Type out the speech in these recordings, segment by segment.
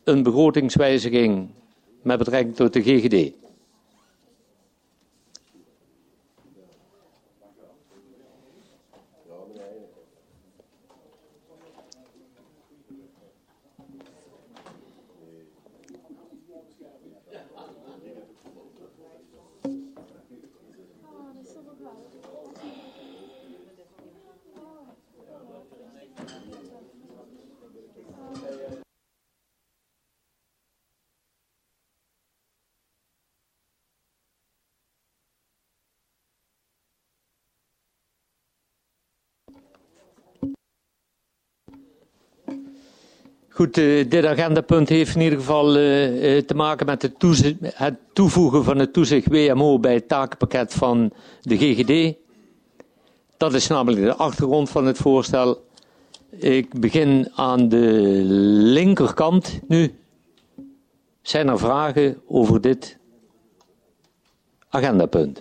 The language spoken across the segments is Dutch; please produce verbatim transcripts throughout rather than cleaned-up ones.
een begrotingswijziging met betrekking tot de G G D? Goed, uh, dit agendapunt heeft in ieder geval uh, uh, te maken met het, toezicht, het toevoegen van het toezicht W M O bij het takenpakket van de G G D. Dat is namelijk de achtergrond van het voorstel. Ik begin aan de linkerkant nu. Zijn er vragen over dit agendapunt?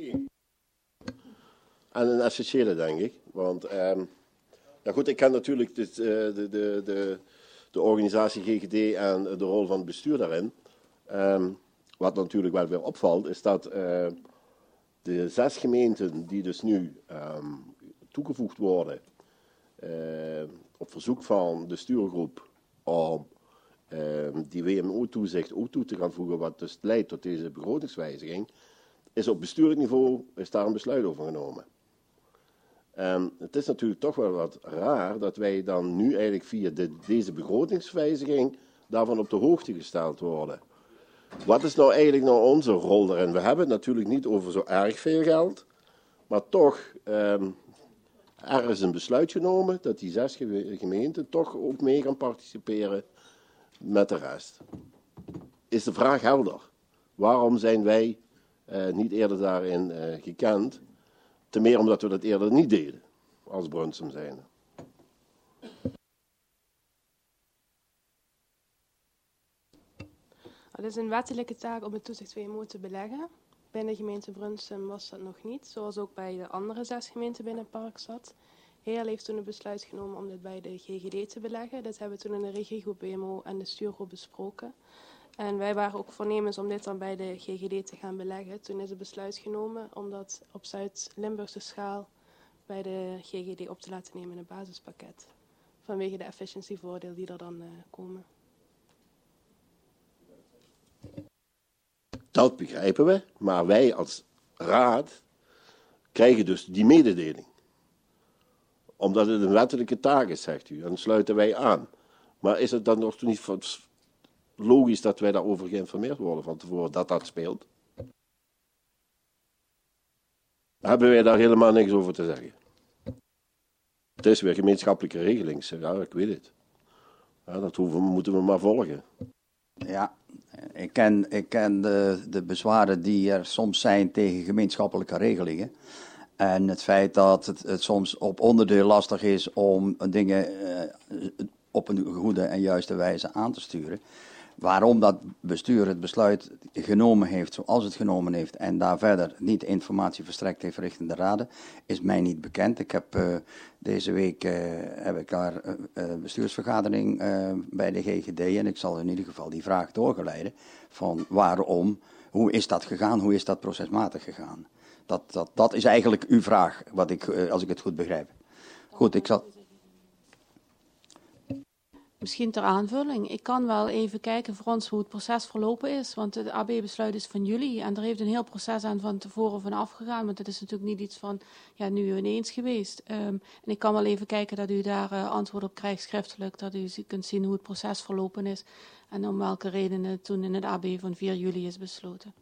En een essentiële, denk ik. Want, um, ja goed, ik ken natuurlijk dit, uh, de, de, de, de organisatie G G D en de rol van het bestuur daarin. Um, wat natuurlijk wel weer opvalt, is dat uh, de zes gemeenten die dus nu um, toegevoegd worden, uh, op verzoek van de stuurgroep om uh, die W M O-toezicht ook toe te gaan voegen, wat dus leidt tot deze begrotingswijziging, is op bestuurlijk niveau is daar een besluit over genomen. En het is natuurlijk toch wel wat raar dat wij dan nu eigenlijk via de, deze begrotingswijziging daarvan op de hoogte gesteld worden. Wat is nou eigenlijk nou onze rol daarin? We hebben het natuurlijk niet over zo erg veel geld, maar toch, um, er is een besluit genomen dat die zes gemeenten toch ook mee gaan participeren met de rest. Is de vraag helder? Waarom zijn wij uh, niet eerder daarin uh, gekend? Ten meer omdat we dat eerder niet deden, als Brunsum zijnde. Het is een wettelijke taak om het toezicht W M O te beleggen. Binnen gemeente Brunsum was dat nog niet, zoals ook bij de andere zes gemeenten binnen het park zat. Heel heeft toen een besluit genomen om dit bij de G G D te beleggen. Dat hebben we toen in de regiegroep W M O en de stuurgroep besproken. En wij waren ook voornemens om dit dan bij de G G D te gaan beleggen. Toen is het besluit genomen om dat op Zuid-Limburgse schaal bij de G G D op te laten nemen in het basispakket. Vanwege de efficiëntievoordelen die er dan uh, komen. Dat begrijpen we, maar wij als raad krijgen dus die mededeling. Omdat het een wettelijke taak is, zegt u, en dan sluiten wij aan. Maar is het dan nog niet logisch dat wij daarover geïnformeerd worden van tevoren dat dat speelt? Hebben wij daar helemaal niks over te zeggen. Het is weer gemeenschappelijke regeling, ja, ik weet het. Ja, dat hoeven, moeten we maar volgen. Ja, ik ken, ik ken de, de bezwaren die er soms zijn tegen gemeenschappelijke regelingen. En het feit dat het, het soms op onderdeel lastig is om dingen uh, op een goede en juiste wijze aan te sturen. Waarom dat bestuur het besluit genomen heeft zoals het genomen heeft en daar verder niet informatie verstrekt heeft richting de raden, is mij niet bekend. Ik heb uh, deze week uh, heb ik daar een uh, bestuursvergadering uh, bij de G G D en ik zal in ieder geval die vraag doorgeleiden van waarom, hoe is dat gegaan, hoe is dat procesmatig gegaan. Dat, dat, dat is eigenlijk uw vraag, wat ik, uh, als ik het goed begrijp. Goed, ik zal... Misschien ter aanvulling. Ik kan wel even kijken voor ons hoe het proces verlopen is. Want het A B-besluit is van jullie. En er heeft een heel proces aan van tevoren van afgegaan. Want het is natuurlijk niet iets van ja, nu ineens geweest. Um, en ik kan wel even kijken dat u daar uh, antwoord op krijgt schriftelijk. Dat u kunt zien hoe het proces verlopen is. En om welke redenen toen in het A B van vier juli is besloten.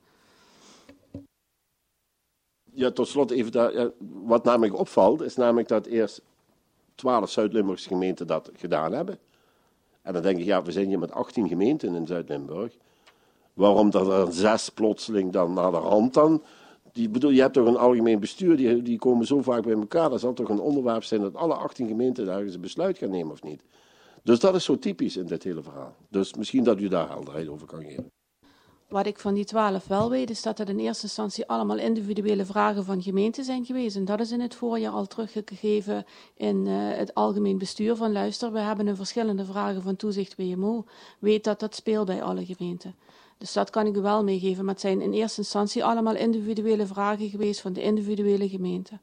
Ja, tot slot even, daar, ja, wat namelijk opvalt, is namelijk dat eerst twaalf Zuid-Limburgse gemeenten dat gedaan hebben. En dan denk ik, ja, we zijn hier met achttien gemeenten in Zuid-Limburg. Waarom dat er zes plotseling dan naar de hand dan? Die, bedoel, je hebt toch een algemeen bestuur, die, die komen zo vaak bij elkaar. Dat zal toch een onderwerp zijn dat alle achttien gemeenten daar eens een besluit gaan nemen of niet. Dus dat is zo typisch in dit hele verhaal. Dus misschien dat u daar helderheid over kan geven. Wat ik van die twaalf wel weet, is dat het in eerste instantie allemaal individuele vragen van gemeenten zijn geweest. En dat is in het voorjaar al teruggegeven in uh, het algemeen bestuur van luister. We hebben een verschillende vragen van toezicht W M O. Weet dat dat speelt bij alle gemeenten. Dus dat kan ik u wel meegeven. Maar het zijn in eerste instantie allemaal individuele vragen geweest van de individuele gemeenten.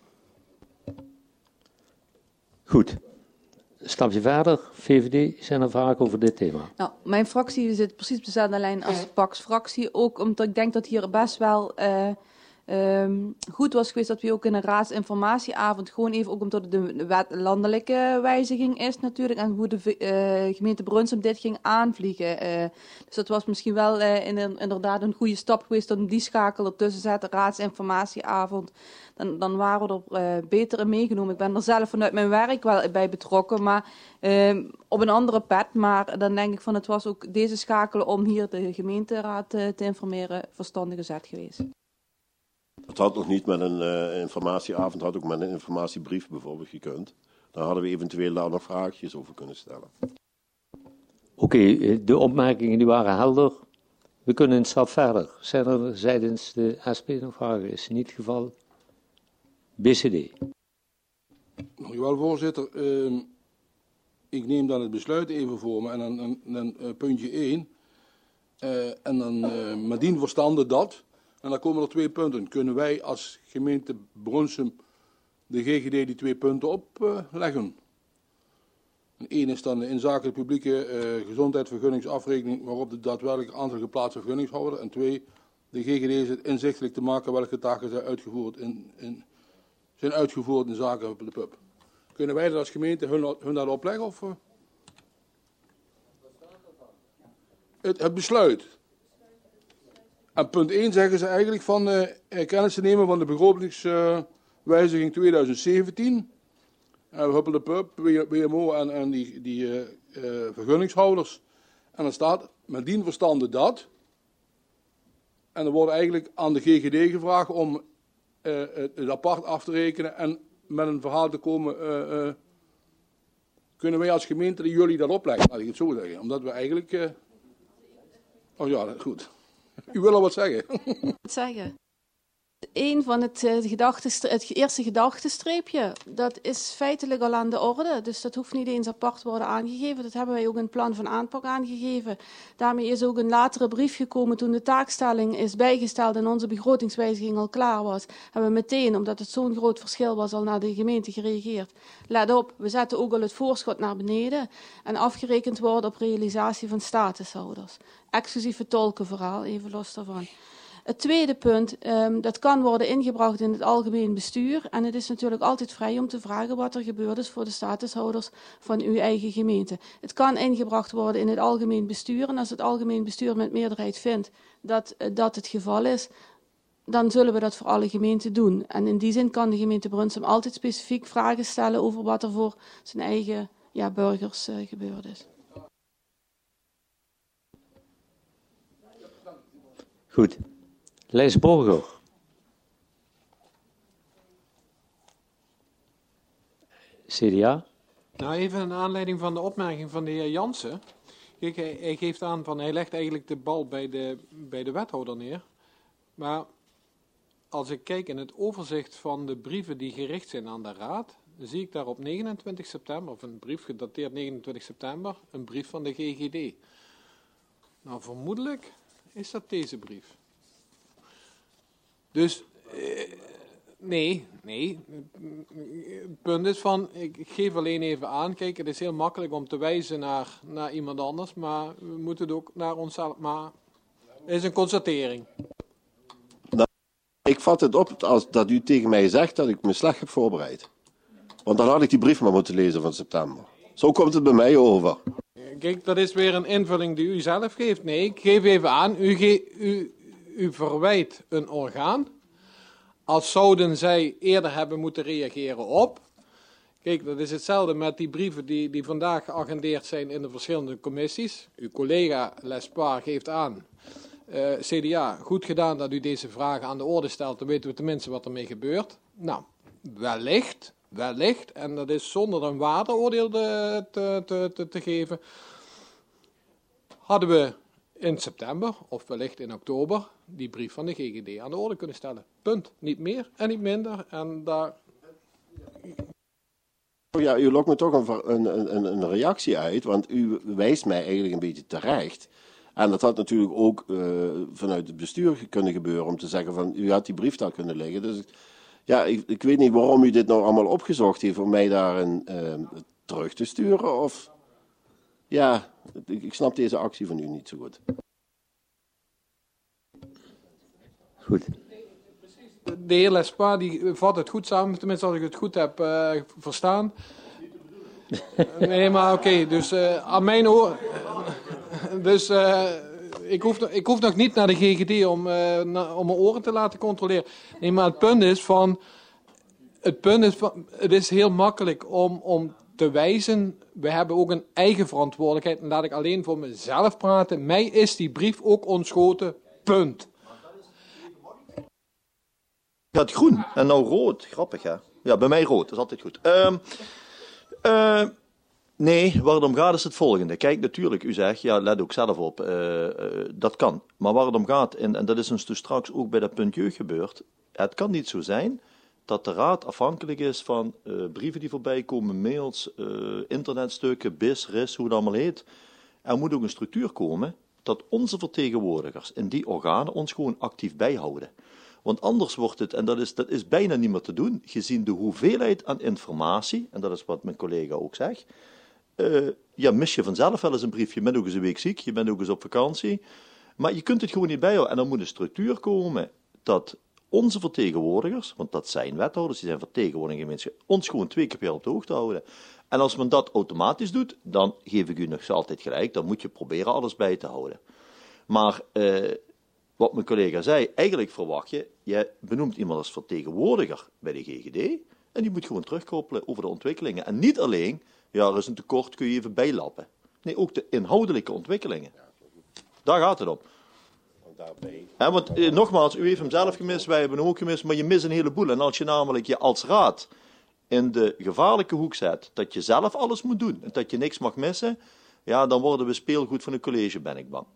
Goed. Een stapje verder. V V D, zijn er vragen over dit thema? Nou, mijn fractie zit precies op dezelfde lijn als de P A X-fractie. Ook omdat ik denk dat hier best wel uh, um, goed was geweest dat we ook in een raadsinformatieavond, gewoon even ook omdat het de wet landelijke wijziging is natuurlijk, en hoe de uh, gemeente Brunsum dit ging aanvliegen. Uh, dus dat was misschien wel uh, in, inderdaad een goede stap geweest om die schakel ertussen te zetten, raadsinformatieavond. Dan, dan waren we er uh, beter in meegenomen. Ik ben er zelf vanuit mijn werk wel bij betrokken, maar uh, op een andere pet. Maar dan denk ik van het was ook deze schakelen om hier de gemeenteraad uh, te informeren verstandige zet geweest. Het had nog niet met een uh, informatieavond, het had ook met een informatiebrief bijvoorbeeld gekund. Dan hadden we eventueel daar nog vraagjes over kunnen stellen. Oké, okay, de opmerkingen die waren helder. We kunnen een stap verder. Zijn er seitens de S P nog vragen? Is niet het geval. B C D. Dank u wel, voorzitter. Uh, ik neem dan het besluit even voor me en dan, dan, dan uh, puntje één. Uh, en dan uh, met dien verstande dat. En dan komen er twee punten. Kunnen wij als gemeente Brunsum de G G D die twee punten opleggen? Uh, Eén is dan de inzake publieke uh, gezondheidsvergunningsafrekening waarop de daadwerkelijk aantal geplaatste vergunningshouder. En twee, de G G D is het inzichtelijk te maken welke taken zijn uitgevoerd in, in, zijn uitgevoerd in zaken de pub. Kunnen wij dat als gemeente hun, hun dat opleggen? Of, uh? het, het besluit. En punt één zeggen ze eigenlijk van uh, kennis te nemen van de begrotingswijziging uh, twintig zeventien. En we hebben de pub, W M O en, en die, die uh, uh, vergunningshouders. En dan staat met dien verstande dat. En er wordt eigenlijk aan de G G D gevraagd om uh, het, het apart af te rekenen en met een verhaal te komen. Uh, uh, kunnen wij als gemeente jullie dat opleggen? Laat ik het zo zeggen. Omdat we eigenlijk... Uh... Oh ja, goed. U wil al wat zeggen. Wat zeggen? Eén van het, uh, het eerste gedachtenstreepje, dat is feitelijk al aan de orde. Dus dat hoeft niet eens apart worden aangegeven. Dat hebben wij ook in het plan van aanpak aangegeven. Daarmee is ook een latere brief gekomen toen de taakstelling is bijgesteld en onze begrotingswijziging al klaar was. Hebben we meteen, omdat het zo'n groot verschil was, al naar de gemeente gereageerd. Let op, we zetten ook al het voorschot naar beneden en afgerekend worden op realisatie van statushouders. Exclusief het tolkenverhaal, even los daarvan. Het tweede punt, um, dat kan worden ingebracht in het algemeen bestuur. En het is natuurlijk altijd vrij om te vragen wat er gebeurd is voor de statushouders van uw eigen gemeente. Het kan ingebracht worden in het algemeen bestuur. En als het algemeen bestuur met meerderheid vindt dat uh, dat het geval is, dan zullen we dat voor alle gemeenten doen. En in die zin kan de gemeente Brunsum altijd specifiek vragen stellen over wat er voor zijn eigen ja, burgers uh, gebeurd is. Goed. Lijs Borger. C D A. Nou, even een aanleiding van de opmerking van de heer Jansen. Kijk, hij, hij geeft aan van hij legt eigenlijk de bal bij de, bij de wethouder neer. Maar als ik kijk in het overzicht van de brieven die gericht zijn aan de raad, zie ik daar op negenentwintig september, of een brief gedateerd negenentwintig september, een brief van de G G D. Nou, vermoedelijk is dat deze brief. Dus, eh, nee, nee. Het punt is van, ik geef alleen even aan, kijk, het is heel makkelijk om te wijzen naar, naar iemand anders, maar we moeten het ook naar onszelf, maar het is een constatering. Nou, ik vat het op als dat u tegen mij zegt dat ik me slecht heb voorbereid. Want dan had ik die brief maar moeten lezen van september. Zo komt het bij mij over. Kijk, dat is weer een invulling die u zelf geeft. Nee, ik geef even aan, u, ge, u, u verwijt een orgaan. Als zouden zij eerder hebben moeten reageren op. Kijk, dat is hetzelfde met die brieven die, die vandaag geagendeerd zijn in de verschillende commissies. Uw collega Lespard geeft aan, uh, C D A, goed gedaan dat u deze vragen aan de orde stelt. Dan weten we tenminste wat ermee gebeurt. Nou, wellicht... Wellicht, en dat is zonder een waardeoordeel te, te, te, te geven, hadden we in september of wellicht in oktober die brief van de G G D aan de orde kunnen stellen. Punt. Niet meer en niet minder. En daar... Ja, u lokt me toch een, een, een, een reactie uit, want u wijst mij eigenlijk een beetje terecht. En dat had natuurlijk ook uh, vanuit het bestuur kunnen gebeuren om te zeggen van u had die brief daar kunnen leggen. Dus ja, ik, ik weet niet waarom u dit nou allemaal opgezocht heeft om mij daarin uh, terug te sturen. Of ja, ik, ik snap deze actie van u niet zo goed. Goed. De heer Lespa die vat het goed samen, tenminste als ik het goed heb uh, verstaan. Nee, maar oké, okay, dus uh, aan mijn oor... Dus uh, ik, hoef, ik hoef nog niet naar de G G D om, uh, na, om mijn oren te laten controleren. Nee, maar het punt is van... Het punt is van... Het is heel makkelijk om, om te wijzen... We hebben ook een eigen verantwoordelijkheid. En laat ik alleen voor mezelf praten. Mij is die brief ook ontschoten. Punt. Gaat groen en nou rood. Grappig, hè? Ja, bij mij rood. Dat is altijd goed. Um, uh, nee, waar het om gaat is het volgende. Kijk, natuurlijk, u zegt, ja, let ook zelf op. Uh, uh, dat kan. Maar waar het om gaat, en, en dat is ons dus straks ook bij dat punt jeugd gebeurd. Het kan niet zo zijn dat de raad afhankelijk is van uh, brieven die voorbij komen, mails, uh, internetstukken, B I S, R I S, hoe het allemaal heet. Er moet ook een structuur komen dat onze vertegenwoordigers in die organen ons gewoon actief bijhouden. Want anders wordt het, en dat is, dat is bijna niet meer te doen, gezien de hoeveelheid aan informatie, en dat is wat mijn collega ook zegt, uh, ja, mis je vanzelf wel eens een briefje. Je bent ook eens een week ziek, je bent ook eens op vakantie, maar je kunt het gewoon niet bijhouden. En dan moet een structuur komen dat onze vertegenwoordigers, want dat zijn wethouders, die zijn vertegenwoordigers in gemeenschap, ons gewoon twee keer per jaar op de hoogte houden. En als men dat automatisch doet, dan geef ik u nog altijd gelijk, dan moet je proberen alles bij te houden. Maar... Uh, Wat mijn collega zei, eigenlijk verwacht je, je benoemt iemand als vertegenwoordiger bij de G G D en die moet gewoon terugkoppelen over de ontwikkelingen. En niet alleen, ja, er is een tekort, kun je even bijlappen. Nee, ook de inhoudelijke ontwikkelingen. Daar gaat het om. He, want eh, nogmaals, u heeft hem zelf gemist, wij hebben hem ook gemist, maar je mist een heleboel. En als je namelijk je als raad in de gevaarlijke hoek zet, dat je zelf alles moet doen en dat je niks mag missen, ja, dan worden we speelgoed van een college, ben ik bang.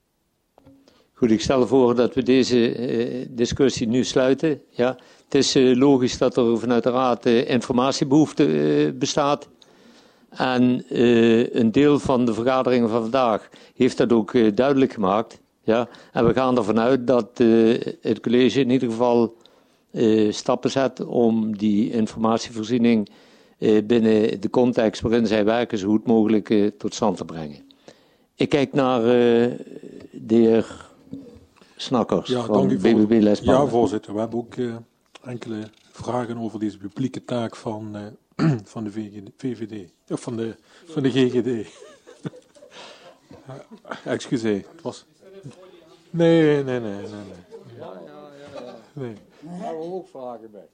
Goed, ik stel voor dat we deze uh, discussie nu sluiten. Ja, het is uh, logisch dat er vanuit de Raad uh, informatiebehoefte uh, bestaat. En uh, een deel van de vergaderingen van vandaag heeft dat ook uh, duidelijk gemaakt. Ja, en we gaan ervan uit dat uh, het college in ieder geval uh, stappen zet om die informatievoorziening uh, binnen de context waarin zij werken zo goed mogelijk uh, tot stand te brengen. Ik kijk naar uh, de heer Snakkers ja, van dank B B B Lespa. Ja, voorzitter. We hebben ook uh, enkele vragen over deze publieke taak van, uh, van de V V D. Of van de, van de G G D. uh, excuseer. Het was... Nee, nee, nee, nee. nee. Ja, ja, ja. ja. Nee. Daar hebben we ook vragen bij.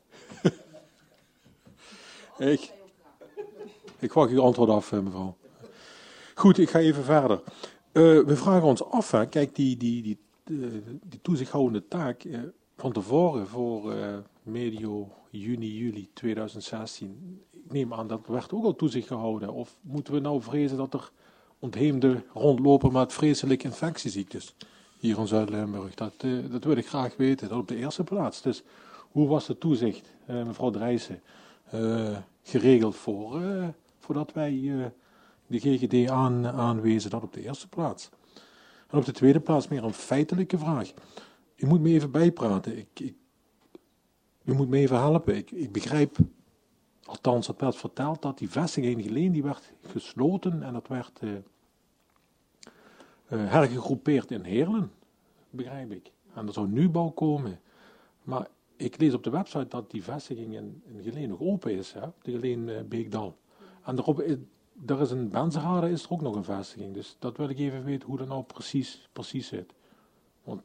ik, ik wacht uw antwoord af, mevrouw. Goed, ik ga even verder. Uh, we vragen ons af, hè. Kijk, die, die, die, die, die toezichthoudende taak uh, van tevoren voor uh, medio juni, juli tweeduizend zestien. Ik neem aan dat werd ook al toezicht gehouden. Of moeten we nou vrezen dat er ontheemden rondlopen met vreselijke infectieziektes hier in Zuid-Limburg? Dat, uh, dat wil ik graag weten, dat op de eerste plaats. Dus hoe was de toezicht, uh, mevrouw Drijssen, uh, geregeld voor, uh, voordat wij... Uh, de G G D aan, aanwezen, dat op de eerste plaats. En op de tweede plaats meer een feitelijke vraag. U moet me even bijpraten. Ik, ik, u moet me even helpen. Ik, ik begrijp, althans het werd verteld, dat die vestiging in Geleen die werd gesloten en dat werd uh, uh, hergegroepeerd in Heerlen, begrijp ik. En er zou nu bouw komen. Maar ik lees op de website dat die vestiging in, in Geleen nog open is, hè? De Geleen uh, Beekdal. En daarop... Er is een Benzerade, is er ook nog een vestiging. Dus dat wil ik even weten hoe dat nou precies, precies zit. Want...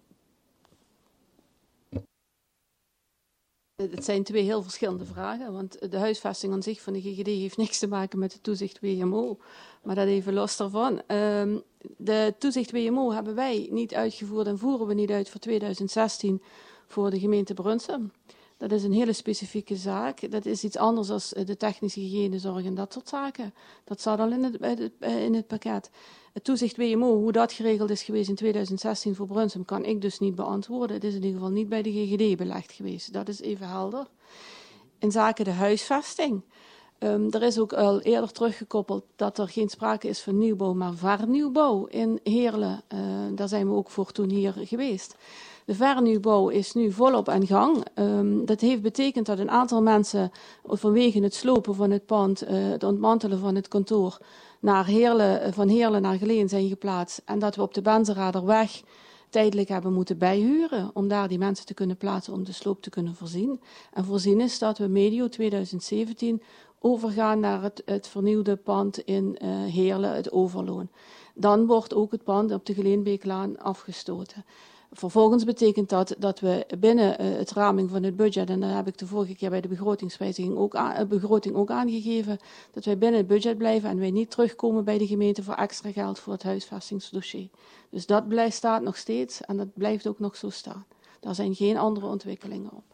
Het zijn twee heel verschillende vragen. Want de huisvesting aan zich van de G G D heeft niks te maken met de toezicht W M O. Maar dat even los daarvan. Um, de toezicht W M O hebben wij niet uitgevoerd en voeren we niet uit voor tweeduizend zestien voor de gemeente Brunsum. Dat is een hele specifieke zaak. Dat is iets anders dan de technische hygiënezorg en dat soort zaken. Dat staat al in het, in het pakket. Het toezicht W M O, hoe dat geregeld is geweest in tweeduizend zestien voor Brunsum, kan ik dus niet beantwoorden. Het is in ieder geval niet bij de G G D belegd geweest. Dat is even helder. In zaken de huisvesting. Um, er is ook al eerder teruggekoppeld dat er geen sprake is van nieuwbouw, maar vernieuwbouw in Heerlen. Uh, daar zijn we ook voor toen hier geweest. De vernieuwbouw is nu volop aan gang. Um, dat heeft betekend dat een aantal mensen vanwege het slopen van het pand, uh, het ontmantelen van het kantoor, naar Heerlen, van Heerlen naar Geleen zijn geplaatst. En dat we op de Benzeraderweg tijdelijk hebben moeten bijhuren om daar die mensen te kunnen plaatsen om de sloop te kunnen voorzien. En voorzien is dat we medio tweeduizend zeventien overgaan naar het, het vernieuwde pand in uh, Heerlen, het Overloon. Dan wordt ook het pand op de Geleenbeeklaan afgestoten. Vervolgens betekent dat dat we binnen uh, het raming van het budget, en dat heb ik de vorige keer bij de begrotingswijziging ook, aan, uh, begroting ook aangegeven, dat wij binnen het budget blijven en wij niet terugkomen bij de gemeente voor extra geld voor het huisvestingsdossier. Dus dat blijft, staat nog steeds en dat blijft ook nog zo staan. Daar zijn geen andere ontwikkelingen op.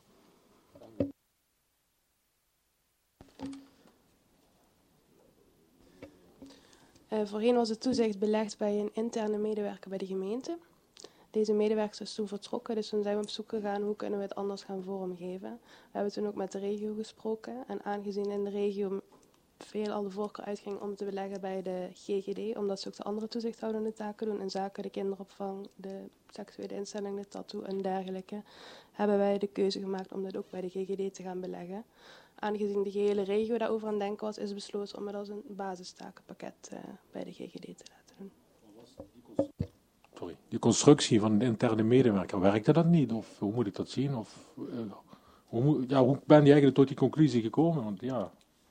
Uh, voorheen was het toezicht belegd bij een interne medewerker bij de gemeente. Deze medewerker is toen vertrokken, dus toen zijn we op zoek gegaan hoe kunnen we het anders gaan vormgeven. We hebben toen ook met de regio gesproken en aangezien in de regio veel al de voorkeur uitging om te beleggen bij de G G D, omdat ze ook de andere toezichthoudende taken doen in zaken de kinderopvang, de seksuele instelling, de tattoo en dergelijke, hebben wij de keuze gemaakt om dit ook bij de G G D te gaan beleggen. Aangezien de gehele regio daarover aan het denken was, is besloten om het als een basistakenpakket uh, bij de G G D te laten doen. Sorry, die constructie van de interne medewerker, werkte dat niet? Of hoe moet ik dat zien? Of, uh, hoe, moet, ja, hoe ben je eigenlijk tot die conclusie gekomen? Want ja...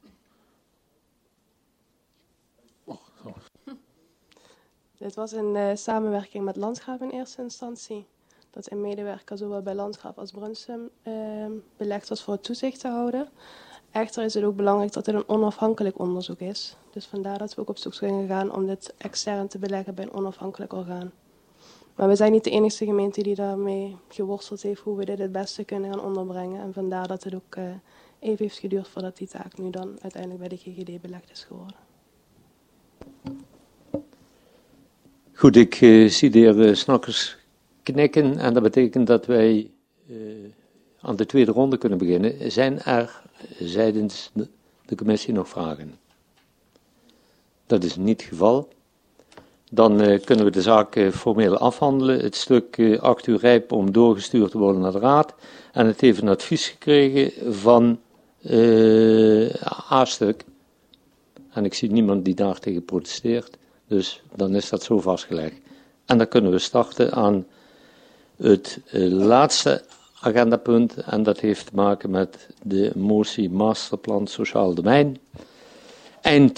Oh, sorry. Dit was in uh, samenwerking met Landgraaf in eerste instantie. Dat een medewerker zowel bij Landgraaf als Brunsum uh, belegd was voor het toezicht te houden. Echter is het ook belangrijk dat het een onafhankelijk onderzoek is. Dus vandaar dat we ook op zoek zijn gegaan om dit extern te beleggen bij een onafhankelijk orgaan. Maar we zijn niet de enige gemeente die daarmee geworsteld heeft hoe we dit het beste kunnen gaan onderbrengen. En vandaar dat het ook uh, even heeft geduurd voordat die taak nu dan uiteindelijk bij de G G D belegd is geworden. Goed, ik uh, zie de heer uh, Snakkers knikken en dat betekent dat wij uh, aan de tweede ronde kunnen beginnen. Zijn er seitens de, de commissie nog vragen? Dat is niet het geval. Dan uh, kunnen we de zaak uh, formeel afhandelen. Het stuk uh, acht uur rijp om doorgestuurd te worden naar de raad. En het heeft een advies gekregen van uh, A-stuk. En ik zie niemand die daar tegen protesteert. Dus dan is dat zo vastgelegd. En dan kunnen we starten aan het uh, laatste agendapunt. En dat heeft te maken met de motie Masterplan Sociaal Domein. Eind